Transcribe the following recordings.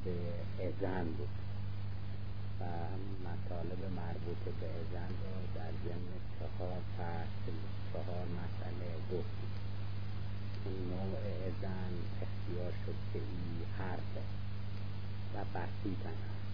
به اذن بود و مطالب مربوط به اذن را در ضمن 4 فصل 4 مسئله گفتیم. این نوع اذن اختیار شد که این حرفه و بسیطن هست.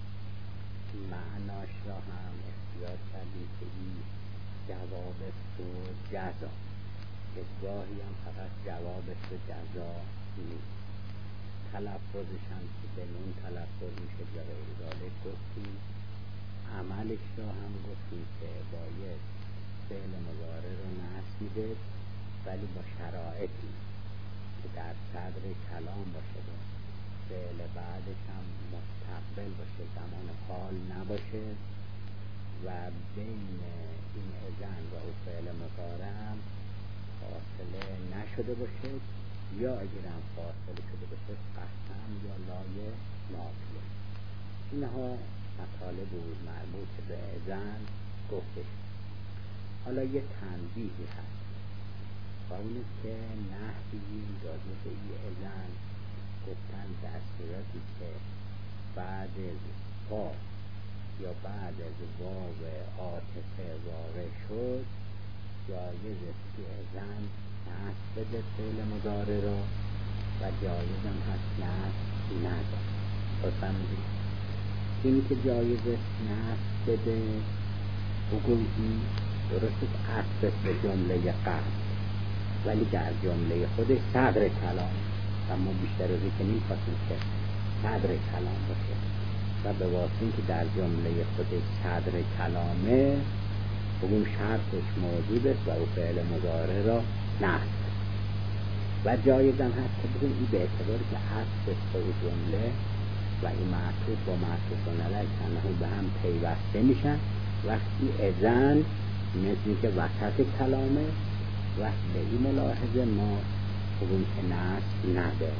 معناش را هم اختیار کردیم که این جواب است و جزا، که گاهی هم فقط جواب است و جزا نیست. تلفظش هم که به نون تلفظ میشه یا غیر ذالک گفتیم. عملش را هم گفتیم که باید فعل مضارع رو نصب میده ولی با شرایطی که در صدر کلام باشه، فعل بعدش هم مستقبل باشه، زمان حال نباشه و بین این اذن و او فعل مضارع هم فاصله نشده باشه، یا اگر هم فاصله شده باشه قسم یا لایه نافیه. اینها مطالب بود مربوط به اذن گفته شد. حالا یه تنبیهی هست و اونه که نحوی راجع به این اذن گفتن در صورتی که بعد از فا یا بعد از واو عاطفه واقع شد جایز است که اذن نصب بده فعل مضارع را و جایز هم هست نصب نده. بفهمید این که جایز است نصب بده بگویی درست عطف به جمله قبل ولی در جمله خودش صدر کلام و ما بیشتر از این نمی‌خواستیم که صدر کلام باشه و به واسطه که در جمله خودش صدر کلامه بگویم شرطش موجود است و او فعل مضارع را نصب و جایز هم هست که بگویم این به اعتباری که عطف به جمله و این معطوف با معطوف علیه کنه به هم پیوسته میشن. وقتی اذن مثل که وسط کلامه وقت به این ملاحظه ما بگویم که نصب نده.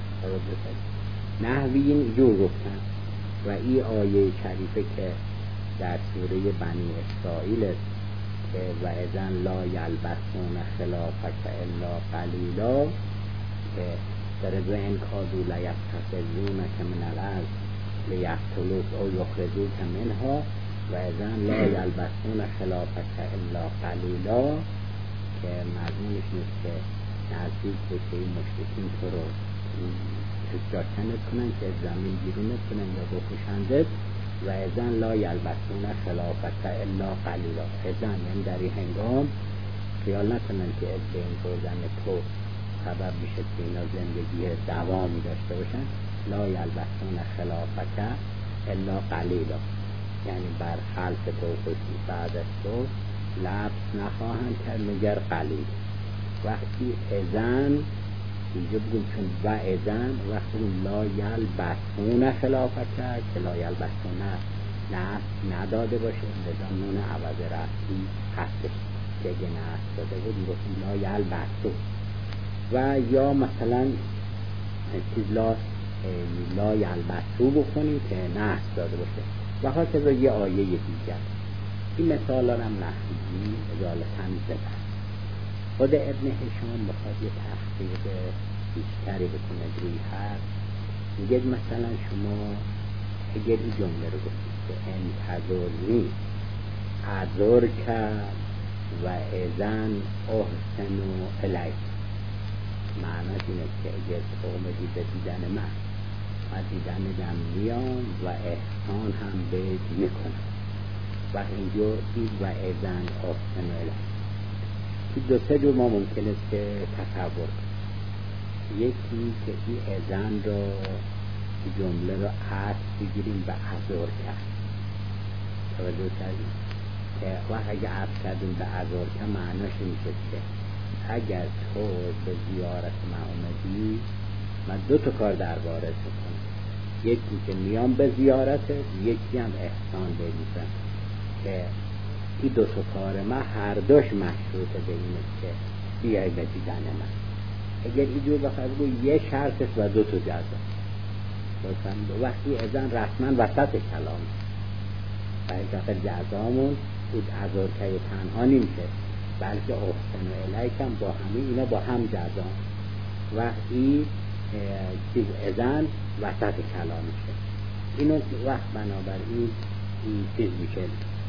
نحویین جور گفتن و این آیه شریفه که در سوره بنی اسرائیل است که و اذن لا یلبسون خلافک الا قلیلا که در ذهن کادو لیستخرجونک من الارض لیقتلوک او یخرجوک منها و اذن لا یلبسون خلافک الا قلیلا که مضمونش نیست که نزدیک به که این مشرکین تو رو جاکنت کنن که زمین بیرونت کنن یا بکشندت و اذن لا یلبسون خلافک الا قلیلا. اذن یعنی در این هنگام خیال نکنن که به این بردن تو سبب میشه که اینا زندگی دوامی داشته باشن. لا یلبسون خلافک الا قلیلا یعنی بر خلف تو خودی بعد از تو لبس نخواهند کرد مگر قلیل. وقتی اذن اینجا بگیم چون و اذن وقتی لا یلبسون خلافک که لا یلبسون نصب نداده باشه لذا نون عوض رفتی هستش که اگه نصب داده بود میگفتیم لا یلبسون و یا مثلا لا یلبسو بخونی که نصب داده باشه و حاصل یه آیه دیگر. این مثال هم نحوی اجالتاً زده. خود ابن هشام بخواد یه تحقیق بیشتری بکنه روی هر میگه مثلا شما اگر این جمله رو گفتید که انتظرنی اذرک و اذن احسن الیک، معنی اینه که اگر اومدی به دیدن من دیدن میام و احسان هم بهت میکنم و اینجا این و اذن احسن الیک دو سه جور ما ممکن است که تصور کنیم. یکی که این اذن را جمله را عطف بگیریم به اذر کرد توجه کردیم که وقت اگه عطف کردیم به اذر کرد معناش میشه که اگر تو به زیارت من اومدی من 2 تا کار درباره کنم، یکی که میام به زیارت یکی هم احسان بریزم که این 2 تا کار من هر دوش مشروطه به اینه که بیای به دیدن من. اگر اینجور بخواه بگو یه شرط است و 2 تا جزا وقتی اذن رسما وسط کلام برای که جزامون بود اذر که تنها نمیشه بلکه احسن و الیک هم با همه اینا با هم جزا و این چیز اذن وسط کلام میشه. اینو وقت بنابراین این چیز میشه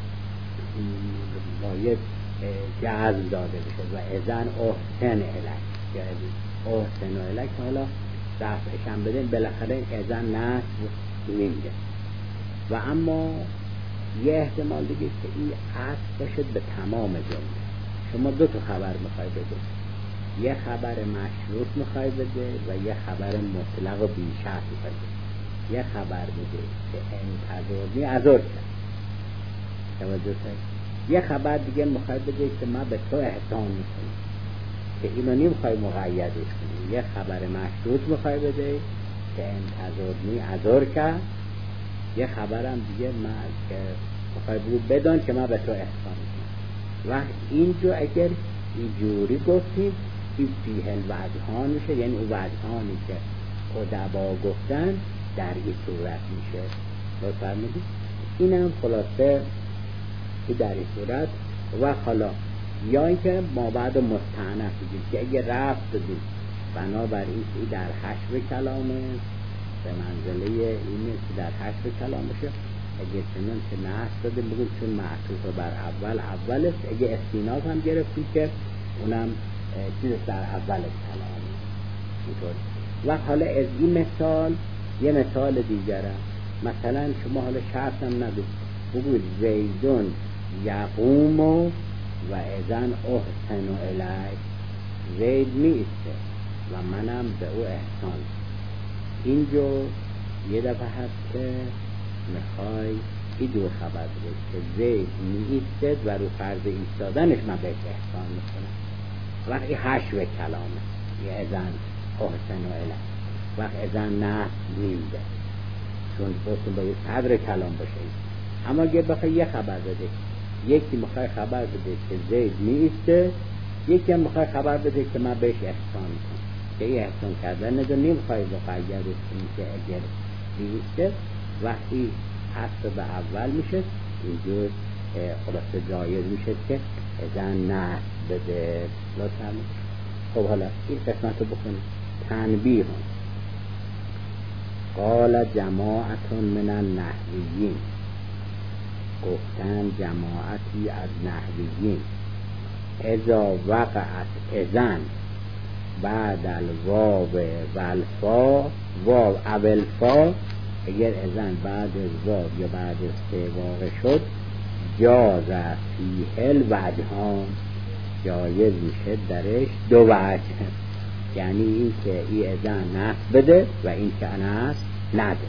باید جزم داده بشه و اذن احسن الک یا احسن الک. حالا رفعش هم بدین بالاخره اذن نصب میده. و اما یه احتمال دیگه که این عطف باشه به تمام جمله. شما دو تا خبر میخوای بده، یه خبر مشروط میخوای بده و یه خبر مطلق و بیشرط میخوای بده. یه خبر بده که انتظارنی ازور کرد، یه خبر دیگه میخوای بده که من به تو احسان میکنم، که اینو نمیخوای مقیدش کنی. یه خبر مشروط میخوای بده که انتظارنی ازور کرد، یه خبرم دیگه من که میخوای بگو بدان که من به تو احسان میکنم. و اینجا اگر اینجوری گفتیم این فیه الوجهان میشه، یعنی اون وجهانی که ادبا گفتن در این صورت میشه. لطفا میگید اینم خلاصه که در این صورت. و حالا یا اینکه ما بعد مستعنف بگیم که اگه رفت دید بنابراین که در حشو کلامه به منزله اینه که در حشو کلام بشه. اگه چنان که نحس داده بگیم چون معطوف بر اول است. اگه استیناف هم گرفتیم که اونم چیز در اول کلام اینطور. و حالا از این مثال یه مثال دیگره، مثلا شما حالا شرط هم نبید بگوید زیدون یقوم و اذن احسن الیک، زید میسته و منم به او احسان. اینجا یه دفعه هست که میخوای این دو خبر بده که زید میستد و رو فرض ایستادنش من بهش احسان میکنم. وقتی حشو کلامه یه اذن احسن الیک، وقت اذن نه میده چون بسون باید صدر کلام باشه. اما اگه بخوای یه خبر بده، یکی میخوای خبر بده که زید میسته، یکی هم میخوای خبر بده که من بهش احسان میکنم، که این احسان کردن نداره نمیخوای مقیدش کنی که اگر میسته وقتی حصر به اول میشه اینجور خلاصه جایز میشه که اذن نه بده. لطفا خب حالا این قسمت رو بکنیم. تنبیه قال جماعت من النحویین، گفتن جماعتی از نحویین اذا وقعت اذن بعد الواو و الفا واو اول فا، اگر اذن بعد از واو یا بعد از فا واقع شد جاز فیه الوجهان، جایز میشه درش دو وجه، یعنی این که این اذن نصب بده و این که نصب نده.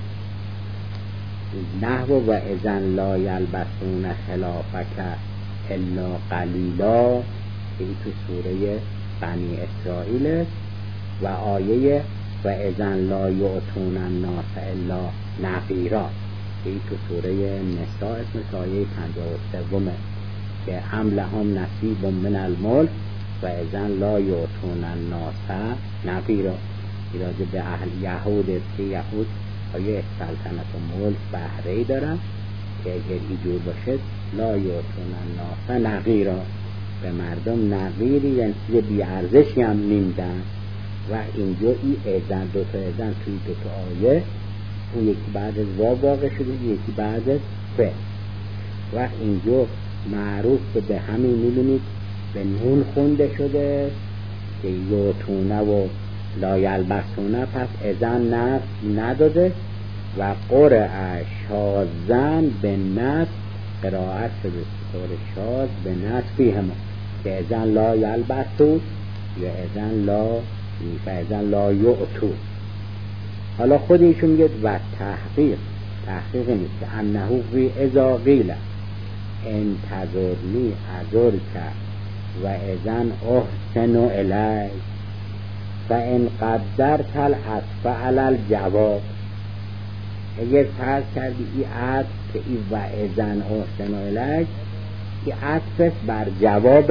نحو و اذن لا یلبسون خلافک الا قلیلا، این تو سوره بنی اسرائیل است. و آیه و اذن لا یعطون الناس الا نقیرا، این تو سوره نساء اسم آیه 53 که هم لهم نصیب من الملک و اذن لا یعطون الناس نقیرا. راجع به اهل یهود که یهود آیه سلطنت و ملک بهره‌ای دارن که اگر اینجور باشه لا یعطون الناس نقیرا، به مردم نقیری یعنی چیز بی ارزشی هم نمیدن. و اینجا این اذن دوتا اذن توی دوتا آیه، اون یکی بعد از واو واقع شده یکی بعد از فعل. و اینجا معروف به همین می‌بینید به نون خونده شده که یعطونه و لا یلبسونه، پس اذن نصب نداده و قرع شاذن به نصب قرائت شده طور شاذ به نصبی همه که اذن لا یلبسو یا اذن لا یعطو. حالا خود ایشون میگه و تحقیق نیست که انهو قی اذا قیل انتظرنی ازرک و اذن احسن الیک فان قدرت العطف علی الجواب، اگر فرض کردی این عطف که این و اذن احسن الیک این عطف بر جواب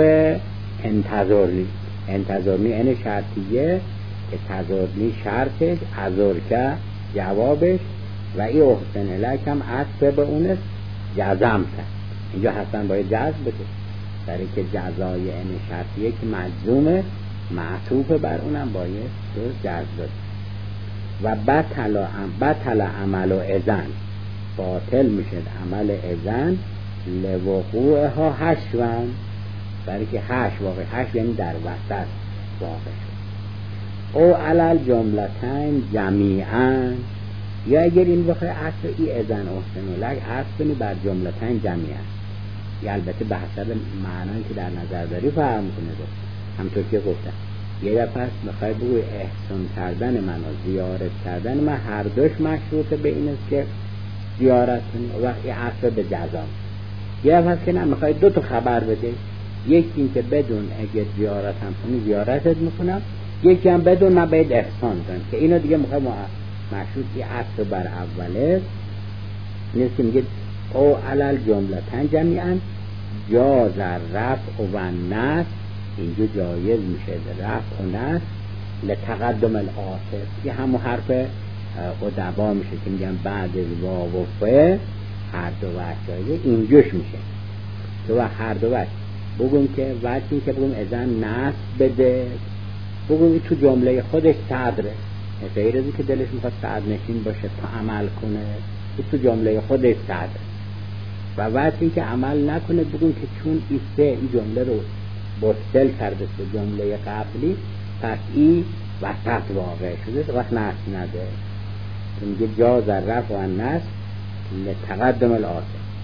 انتظرنی این شرطیه که تظرنی شرطش ازرکه جوابش و این احسن الیک هم عطف به اونست جزم کرد. اینجا حتما باید جزم بده برای که جزای این شرطیه که مجزومه معطوف بر اونم باید جزم داد. و بطل عمل و اذن، باطل میشه عمل اذن لوقوعها حشوان، برای که حشو واقع، حشو یعنی در وسط واقع شد. او علل جملتین جمیعا، یا اگر این بخواه اصل ای اذن احسن لک اصل کنی بر جملتین جمیعا، یا البته به حسب معنایی که در نظر داری فهم کنه دو. همطور که گفتم یه دفعه است میخوای بگوی احسان کردن من و زیارت کردن من هر دوش مشروطه به این است که زیارت کنی، وقتی اصل به جزا. یه دفعه است که نه میخوای دو تا خبر بده، یکی این که بدون اگه زیارت هم کنی زیارتت میکنم، یکی هم بدون من باید احسان کنم، که اینو دیگه میخوای مشروطی اصل بر اوله نیست که میگه او علل جملتن جمیعا جاز رفع و نصب، اینجا جایز میشه رفع و نصب لتقدم الآخر، یه همون حرف ادبا میشه که میگن بعد واو و فه هر دو وجه جایزه، اینجوش میشه تو هر دو وجه بگم که وقتی که بگم اذن نصب بده، بگم تو جمله خودش صدره، غیر از که دلش میخواد صدر نشین باشه تا عمل کنه، تو جمله خودش صدره. و وقتی که عمل نکنه بگم که چون این جمله رو متصل کرده به جمله قبلی پس این وسط واقع شده، وقت نصب نده. میگه جاز رفع و نصب لتقدم الآخر.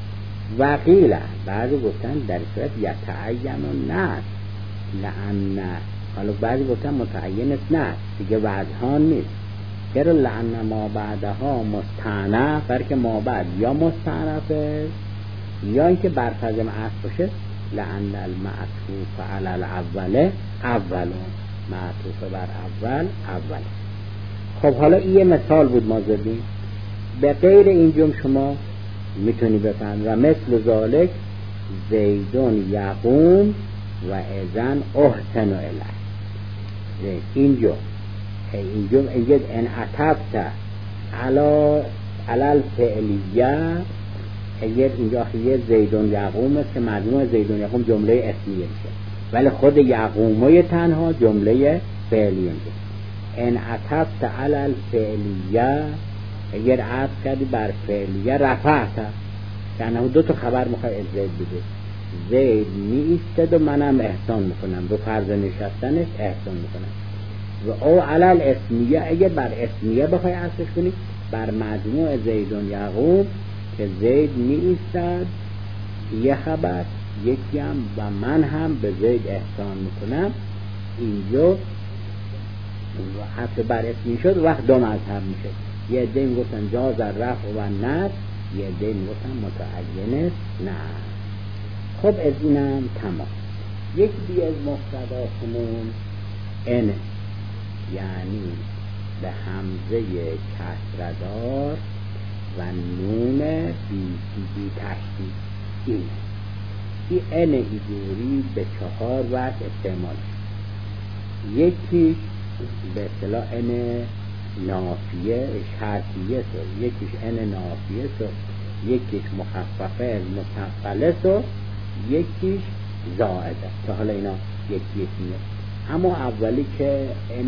وقیل بعضی گفتن در صورت یتعین و نصب لأن، حالا بعضی گفتن متعین است نه دیگه وضعان نیست، چرا لأن ما بعدها مستعنف، برکه ما بعد یا مستعنفه یا اینکه برفضم اصل باشه، لأن المعطوف علی الاول اول، معطوف بر اول. خب حالا این یه مثال بود ما زدیم، به غیر این جمله شما میتونی بفهم و مثل ذالک زیدون یقوم و اذن احسن الیه. این جمله اگه ان عطفت علال فعلیه، اگر اینجا یه زیدون یقوم است که مجموع زیدون یقوم جمله اسمیه میشه، ولی خود یقومه تنها جمله فعلیه میشه. ان عطفت علال فعلیه، اگر عطف کردی بر فعلیه رفعت، یعنی دو تا خبر میخوای از زید بده، زید می ایستد و منم احسان میکنم، دو فرض نشستنش احسان میکنم. و او علل اسمیه، اگر بر اسمیه بخوای عطفش کنی بر مجموع زیدون یقوم که زید می ایستد یه خبر، یکی هم و من هم به زید احسان میکنم، اینجا عطف بر اسمی شد وقت دو مذهب میشه. یه عده میگفتن جاز رفع و نصب، یه عده میگفتن متعین است نه. خب از اینم تمام. یک بی از مفرداتمون ان، یعنی به همزه کسردار و نون بی تشدید. این ان ایجوری به 4 وجه استعمال شد. یکی به اصطلاح ان نافیه شرطیه سو، یکیش ان نافیه سو، یکیش مخففه متفله سو، یکیش زائده. تا حالا اینا یکیه. اما اولی که ان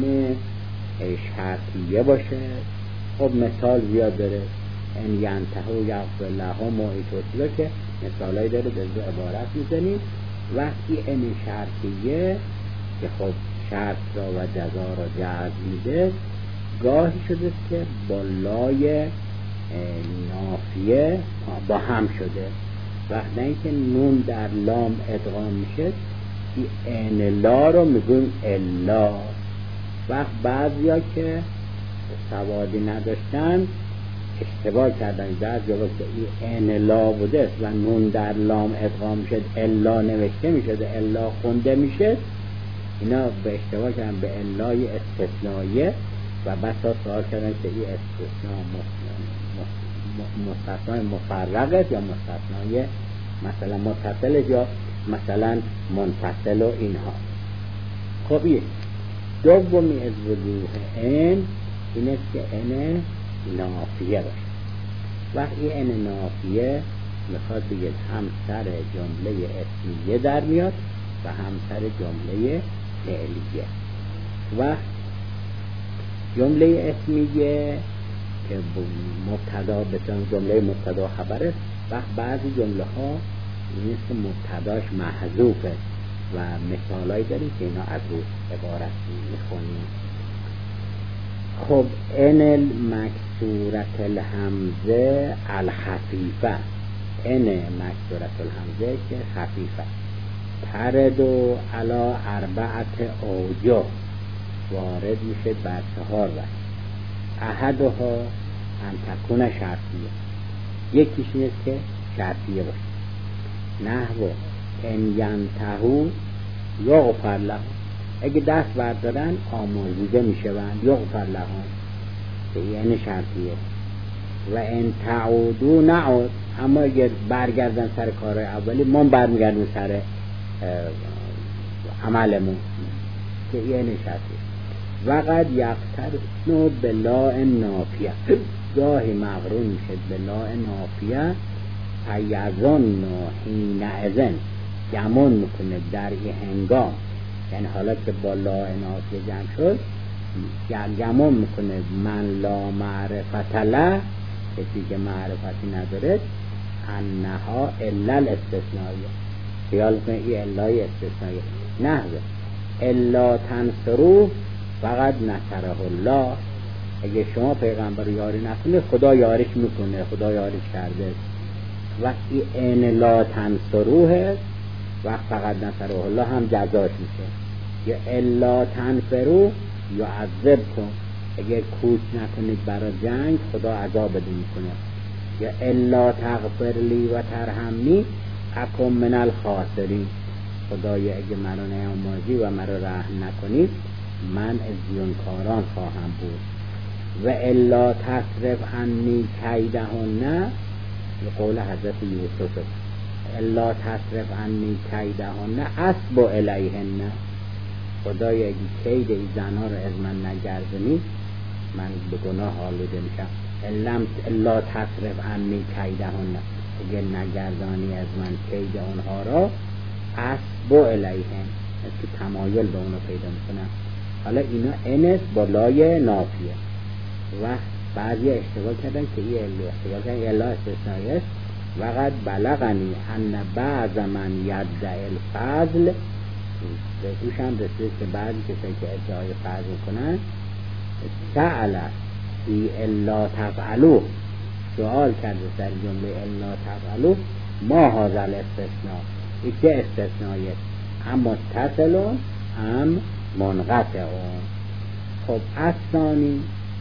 شرطیه باشه خب مثال زیاد داره، ان ینتهوا یغفر لهم موعظه که مثالایی داره به عبارت میزنیم. وقتی ان شرطیه که خب شرط را و جزا را جزم میده، گاهی شده که با لای نافیه با هم شده، وقتی اینکه نون در لام ادغام میشه این لا رو میگون الا. وقت بعضیا که سوادی نداشتن اشتباه کردن، در جواب که این لا بوده و نون در لام ادغام میشه الا نوشته میشه الا خونده میشه، اینا به اشتباه کردن به الای استثنائیه و بسا سوال کردن که این استثناء مستثنای مفرق است یا مستثنای مثلا متصل یا مثلا منفصل و اینها. خب این دومی از وجوه این است که ان نافیه باشه. وقتی ان نافیه میخواد بگید هم سر جمله اسمیه در میاد و هم سر جمله فعلیه. و جمله اسمیه که مبتدا بسیار جمله مبتدا خبره و بعضی جمله ها نیست مبتداش محذوفه و مثالایی داریم که اینا از روز عبارت میخونیم. خب ان المکسورة الهمزه الخفیفه، ان مکسورة الهمزه که خفیفه، ترد و علا 4 اوجه، وارد میشه بر 4 وجه. احدها ان تکون شرطیه، یکیش نیست که شرطیه باشه. نحو ان ینتهوا یغفر لهم، اگه دست بردارن آمرزیده میشوند، یغفر لهم که یعنی شرطیه. و ان تعودوا نعود، اما اگر برگردن سر کار اولی ما برمیگردیم سر عملمون که یعنی شرطیه. و قد یقترن بلاء نافیه، گاهی مقرون میشه بلاء نافیه، فیظن حینئذ، گمان میکنه در این هنگام، یعنی حالا که با لاء نافیه جمع شد گمان میکنه من لا معرفت له، کسی که معرفتی نداره، انها الا الاستثنائیه، خیال کنه این الای استثنائیه. نحوه الا تنصروه فقط نصره الله، اگه شما پیغمبر یاری نکنه خدا یاریش میکنه، خدا یاریش کرده. و این لا تنصروه و فقط نصره الله هم جزاش میشه. یا الا تنفرو یا عذب کن، اگه کوچ نکنید برای جنگ خدا عذاب بده میکنه. یا الا تغفر لی و ترحمنی اکن من الخاسرین، خدایا اگه منو نیامرزی و منو رحم نکنید من از زیانکاران خواهم بود. و الا تصرف عنی کیدهن، به قول حضرت یوسف، الا تصرف عنی کیدهن اسب الیهن، خدایا اگه کید این زنها رو از من نگردونی من به گناه آلوده میشم. الا تصرف عنی کیدهن، اگه نگردانی از من کید اونها را، اسب الیهن، که تمایل به اونو پیدا میکنم. حالا اینا انس با لای نافیه و بعضی اشتباه کردن که این الا خیال الا استثنایی است. وقد بلغنی ان بعض من یدعی الفضل، به توش هم رسید که بعضی کسایی که ادعای فضل کنن سأل ای الا تفعلو، سوال کرده در جمله الا تفعلو ما هذا الاستثناء، این که استثنایی اما تصلون هم منقطعون. خب الثانی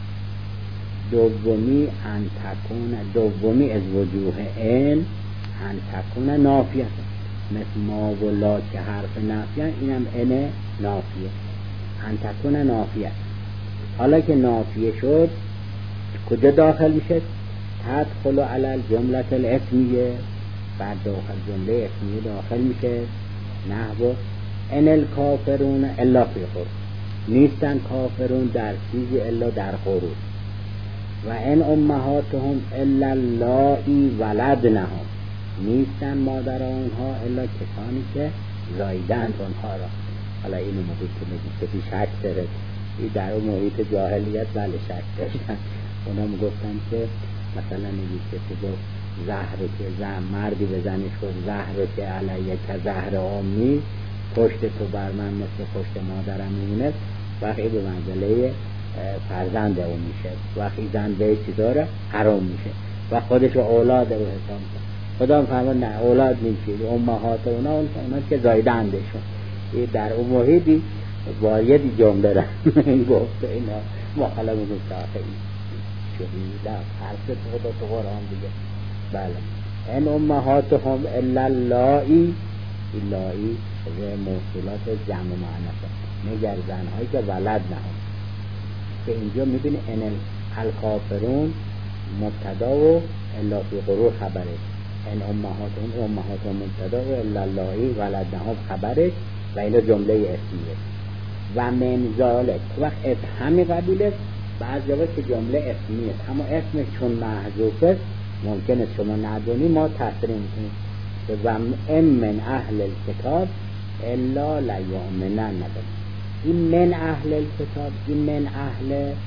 دومی ان تکون، دومی از وجوه ان تکون نافیه، مثل ما و لا که حرف نافیه، اینم ان نافیه، ان تکون نافیه. حالا که نافیه شد کجا داخل میشه؟ تدخل علی الجمله الاسمیه، بعد داخل جمله اسمیه داخل میشه. نحو ان الکافرون الا فی غرور، نیستن کافرون در چیزی الا در غرور. و ان امهاتهم الا اللایی ولدنهم، نیستن مادر آنها الا کسانی که زایدند آنها را. حالا اینو موقعی که میگید که شک داره، این در اون محیط جاهلیت بله شک داشتن، اونا میگفتن که مثلا میگید که تو زهر که مردی به زنش خود زهر که علیه که زهر آمی، پشت تو بر من مثل پشت مادرم میمونه، وقتی به منزله فرزند اون میشه، وقتی زن به چیزا رو حرام میشه و خودش رو اولاد رو حساب کنه. خدا فرمان نه اولاد نیست، امهات اونا که زایدندشون. این در اون محیطی وایدی جمله را این گفته اینا مخالف گفته آخری شدیده حرف خدا تو قرآن دیگه. بله این امهاتهم الا اللایی، اللایی به موصولات جمع معنیسه، مگر زنهایی که ولد نهم، که اینجا میبینی ان الکافرون مبتدا و الا فی غرور خبره، ان امهاتهم مبتدا و الا اللایی ولدنهم خبره و اینا جمله اسمیه. و من ذالک وقت از همین قبیل است، بعضی وقت که جمله اسمیه اما اسمش چون محذوف است ممکن است شما ندونی، ما تصریح میکنیم و ام من اهل الکتاب الا لیؤمنن. این من اهل الکتاب، این من اهل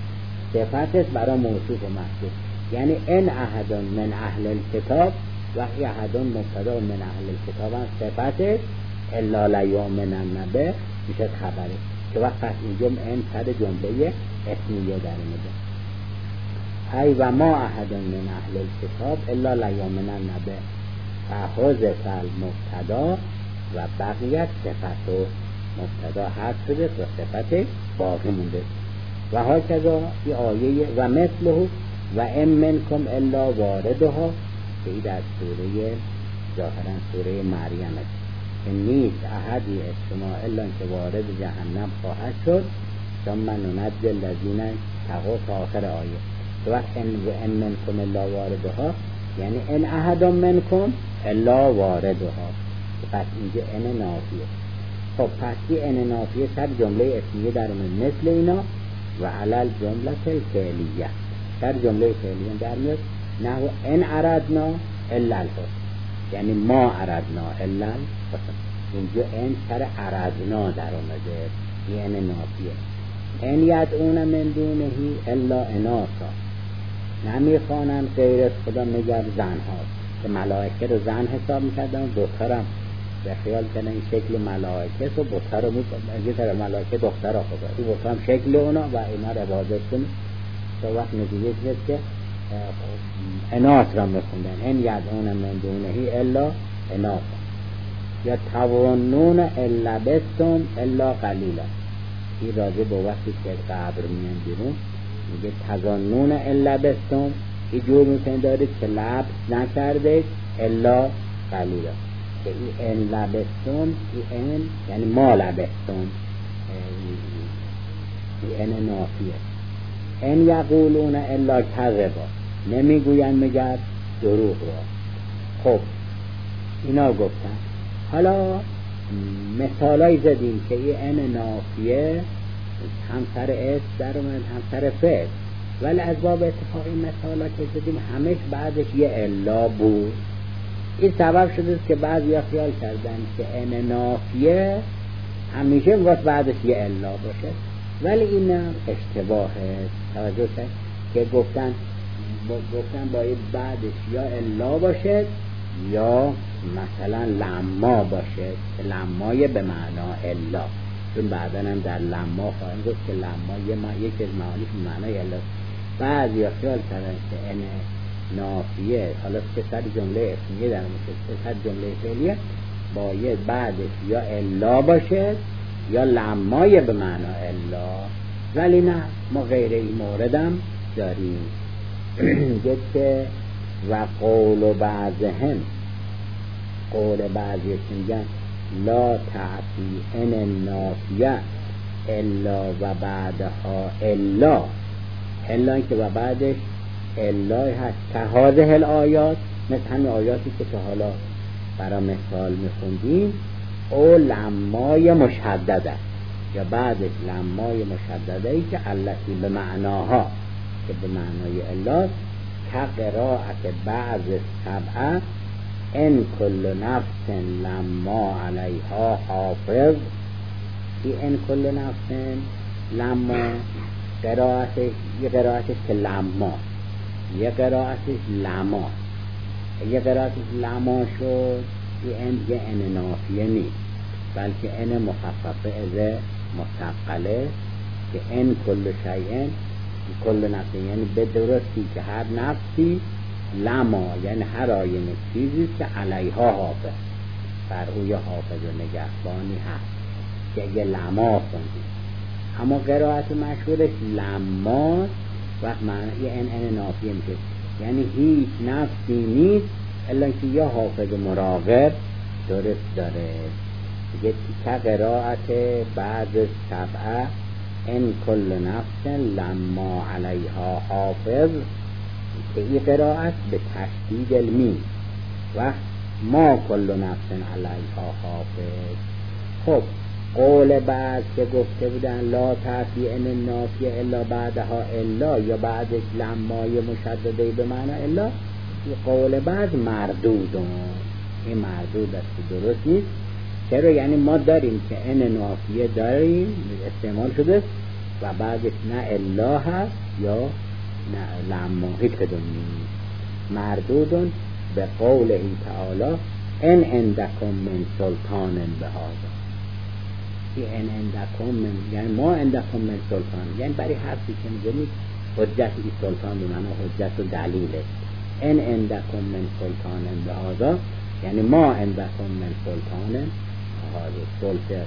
صفت است برای موصوف و محذوف. یعنی ان احد من اهل الکتاب، وقتی احد مبتدا من اهل الکتاب هم صفت است، الا لیؤمنن به میشه خبره که وقت اینجا ان سر جمله اسمیه در میده. ای و ما احد من اهل الکتاب الا لیؤمنن به فحذف المبتدا و بقیت صفت و مبتدا حذف شده و صفت باقی مونده. و هکذا این آیه و مثله و ام منکم الا واردها که این در سوره ظاهرا سوره مریم است که نیست احدی از شما الا که وارد جهنم خواهد شد ثم ننجی الذین اتقوا تا آخر آیه. وقت ان و ام منکم الا واردها یعنی ان احد منکم الا واردها، پس اینجا ان نافیه. خب پس این نافیه سر جمله اسمیه در مثل اینا و علل جمله فعلیه سر جمله فعلیه در میاد. نحو ان اردنا الا الحسن، یعنی ما اردنا الا الحسن. اینجا ان سر اردنا در اومده، این نافیه. ان یدعون من دونه الا اناثا، نمیخوانن غیر از خدا مگر زن ها، که ملائکه رو زن حساب میکردن، دخترم به خیال کردن این شکل ملائکه تو بطه رو میکنن، ملائکه دختر ها خدا، این بطه هم شکل اونا و اینا رو عبادت کنن. تو وقت نتیجه شد که اناث را میخوندن، ان یدعون من دونه الا اناث. یا تظنون الا بستم الا قلیلا، این راجع به وقتی که قبر میان بیرون میگه تظنون الا بستم، این جور میکنه دارید که لبس نکرده الا قلیلا، که این ان لبستم این یعنی ما لبستم، این نافیه. ان یقولون الا کذبا، نمیگوین مگر دروغ را. خب اینا گفتن. حالا مثالای زدیم که این ان نافیه هم سر اسم در اومد هم سر فعل، ولی از باب اتفاق این مثالا که زدیم همش بعدش یه الا بود. این سبب شده که بعضی خیال کردن که ان نافیه همیشه وقت بعدش یه الا باشه، ولی این اشتباهه. توجه کنید که گفتن باید بعدش یا الا باشه یا مثلا لما باشه، لمای به معنا الا، چون بعدا هم در لما خواهیم گفت که لما یکی از معانیش به معنای الا. بعضی خیال کردن که ان نافیه حالا که سر جمله اسمیه در مشکل سر جمله فعلیه باید بعدش یا الا باشه یا لمای به معنا الا، ولی نه، ما غیر این موردم داریم. گفت که و قول بعضهم، قول بعضیش میگن لا تعفی ان نافیه الا و بعدها الا که و بعدش الا هست که هذه الآیات، مثل همین آیاتی که تا حالا برای مثال میخوندیم، او لمای مشدده یا بعدش لمای مشدده ای که التی به معناها که به معنای الا، که قرائت بعض سبعه ان کل نفس لما علیها حافظ. ان کل نفس لما قرائتش یه قرائتش که لما، یه قرائتش لما، یه قرائتش لما شد. یه ان نافیه نیست بلکه ان مخففه از مستقله که ان کل شیء کل نفسی، یعنی به درستی که هر نفسی لما یعنی هر آینه چیزی که علیها حافظ، بر او یه حافظ و نگهبانی هست که یه لما خوندی. اما قرائت مشهورش لما وقت معنی ان نافیه میشه، یعنی هیچ نفسی نیست الا که یه حافظ مراقب درست داره. دیگه که قرائت بعد سبعه ان کل نفس لما علیها حافظ، که این قرائت به تشدید المیم و ما کل نفس علیها حافظ. خب قول بعد که گفته بودن لا تعفی ان نافیه الا بعدها الا یا بعدش لمای مشدده به معنی الا، این قول بعد مردود، این مردود است درست نیست. چرا؟ یعنی ما داریم که ان نافیه داریم استعمال شده و بعدش نه الا هست یا لما هیچ کدوم نیست. مردودون به قوله تعالی ان عندکم من سلطان بهذا. این عندکم من یعنی ما عندکم من سلطان، یعنی برای حرفی که میگید حجت این سلطان به معنی حجت و دلیله. ان عندکم من سلطان بهذا یعنی ما عندکم من سلطان بهذا، سلطه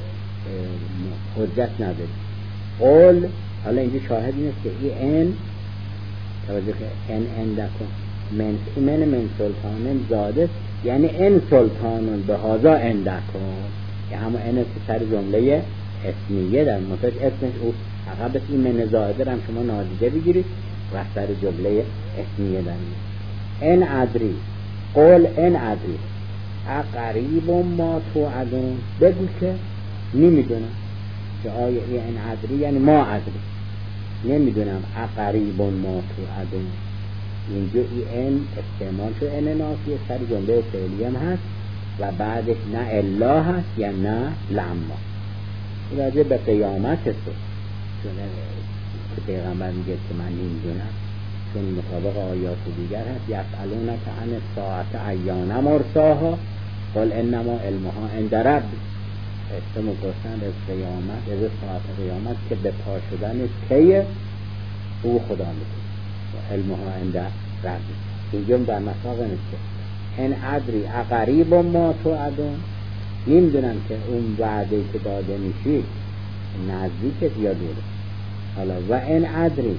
حجت نداره. قول حالا اینجا شاهد اینه که این توجه که ان عندکم من سلطان زاده یعنی ان سلطان بهذا عندکم، یعنی همه این سر جمله اسمیه در منتج اسمش او عقب این من زاده هم شما نادیده بگیرید و سر جمله اسمیه در این ادری. قول این ادری اقریب ما توعدون، بگو که نمیدونم که آیا این ادری یعنی ما ادری نمیدونم اقریب ما توعدون. اینجا این استعمال شد این نافیه سر جمله فعلی هم هست و بعدش نه الا هست یا نه لما. راجع به قیامت هست چون که پیغمبر میگه که من نمیدونم، چون مطابق آیات دیگر هست یسألونک عن الساعة ایان مرساها قل انما علمها عند ربی. استمو گفتن از قیامت، از ساعت قیامت که به پا شدن کیه او خدا میکنه و علمها عند ربی. اینجا در مساق نیست ان ادری اقریب ما توعدون، نمیدونم که اون وعده که داده میشی نزدیک یا دوره. حالا و ان ادری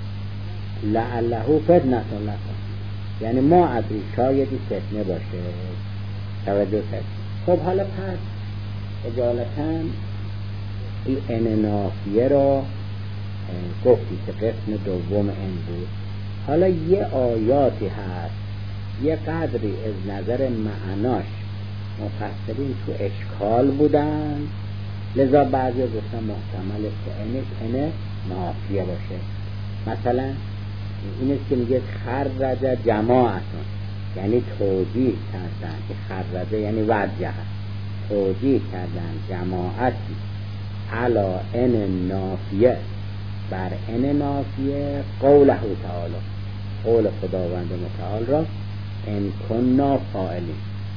لعله فتنة لکم یعنی ما ادری شایدی فتنه باشه. توجه کرد. خب حالا پس اجالتا این ان نافیه را گفتی که قسم دوم این بود. حالا یه آیاتی هست یه قدری از نظر معناش مفسرین تو اشکال بودن، لذا بعضی گفتن محتمل که اینه نافیه باشه. مثلا این است که میگه خرج جماعتون یعنی توجیه کردن که خرجه یعنی وجه توجیه کردن جماعتی علا ان نافیه بر ان نافیه قوله تعالی، قول خداوند متعال را ان کننا فاعلین،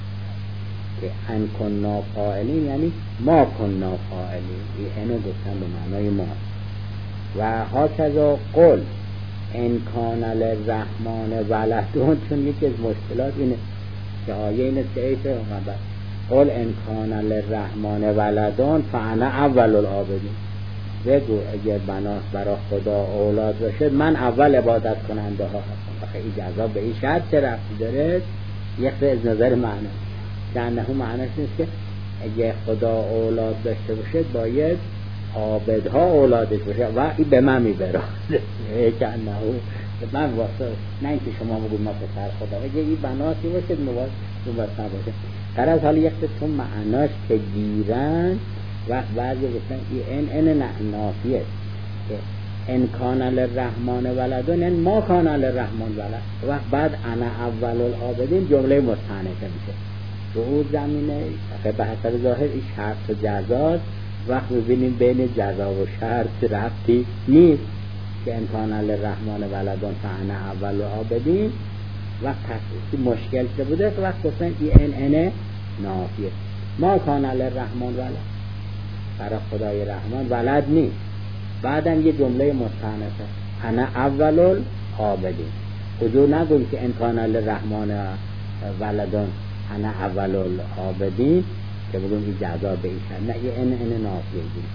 که ان کننا فاعلین یعنی ما کننا فاعلین، اینو گفتن به معنای ما. و هاکذا قل ان کان للرحمن ولدون، چون یکی از مشکلات اینه که آیه اینه که ای پیغمبر قل ان کان للرحمن ولدون فانا اول العابدین، بگو اگر بناس برای خدا اولاد باشه من اول عبادت کننده ها هستم. بخی اجازه به این شرط چه رفتی داره؟ یک از نظر معنی که معنیش نیست که اگر خدا اولاد داشته باشه باید عابدها اولادش باشه و این به من میبره که انهو به من واسه، نه اینکه شما بگو ما پسر خدا اگر این بناسی باشه نوبت نباشه. در از حال یک تو معناش که گیرن وقت بعضی گفتن این نافیه که ان کان للرحمن ولدون یعنی ما کان للرحمن ولد، وقت بعد انا اول العابدین جمله مستأنفه میشه. تو اون زمینه به حسب ظاهر این شرط و جزاست، وقت ببینیم بین جزا و شرط ربطی نیست که ان کان للرحمن ولدون فانا اول العابدین. وقت تفصیل مشکل که بوده وقت گفتن این نافیه. ما کان للرحمن ولد، برای خدای رحمان ولد نیست. بعدم یه جمله مستأنفه انا اول العابدین، حضور نگویم که ان کان للرحمن ولدون انا اول العابدین که بگویم این جزا به ایشن، نه یه این نافیه گیریم.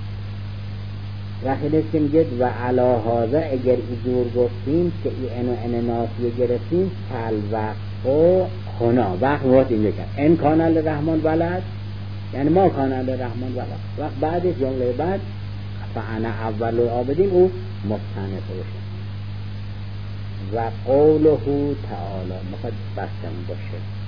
وقتی که میگه و علا هذا اگر ایجور گفتیم که این نافیه گرفتیم فل وقت و خنا وقت وقت این بکن ان کان للرحمن ولد یعنی ما کان للرحمن ولد، وقت بعد جمله بعد فانا اول العابدین او مستأنفه باشه. و قوله تعالی مخواد بستم باشه